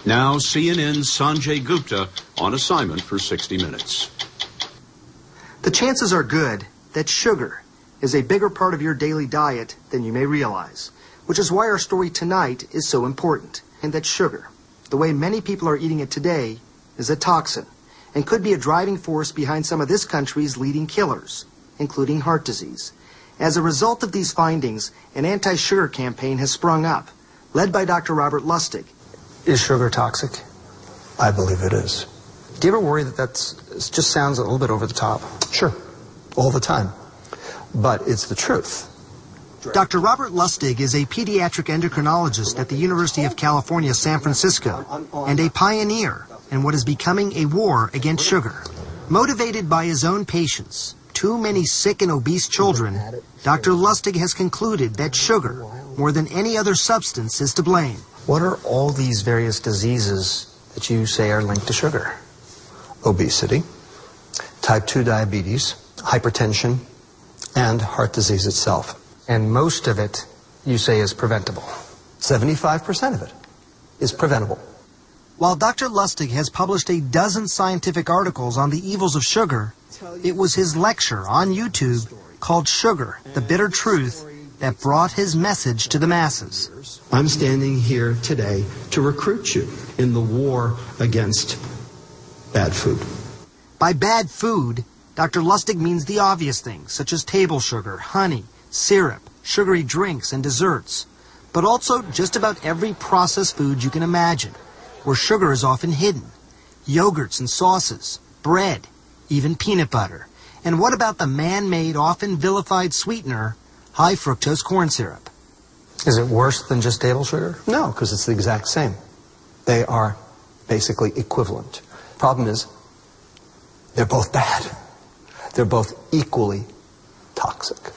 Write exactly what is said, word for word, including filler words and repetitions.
Now C N N's Sanjay Gupta on assignment for sixty minutes. The chances are good that sugar is a bigger part of your daily diet than you may realize, which is why our story tonight is so important. And that sugar, the way many people are eating it today, is a toxin and could be a driving force behind some of this country's leading killers, including heart disease. As a result of these findings, an anti-sugar campaign has sprung up, led by Doctor Robert Lustig. Is sugar toxic? I believe it is. Do you ever worry that that's it just sounds a little bit over the top? Sure, all the time. But it's the truth. Doctor Robert Lustig is a pediatric endocrinologist at the University of California, San Francisco, and a pioneer in what is becoming a war against sugar. Motivated by his own patients, too many sick and obese children, Doctor Lustig has concluded that sugar, more than any other substance, is to blame. What are all these various diseases that you say are linked to sugar? Obesity, type two diabetes, hypertension, and heart disease itself. And most of it, you say, is preventable. seventy-five percent of it is preventable. While Doctor Lustig has published a dozen scientific articles on the evils of sugar, it was his lecture on YouTube called Sugar, the Bitter Truth, that brought his message to the masses. I'm standing here today to recruit you in the war against bad food. By bad food, Doctor Lustig means the obvious things, such as table sugar, honey, syrup, sugary drinks, and desserts, but also just about every processed food you can imagine, where sugar is often hidden. Yogurts and sauces, bread, even peanut butter. And what about the man-made, often vilified sweetener, high fructose corn syrup? Is it worse than just table sugar? No, because it's the exact same. They are basically equivalent. Problem is, they're both bad. They're both equally toxic.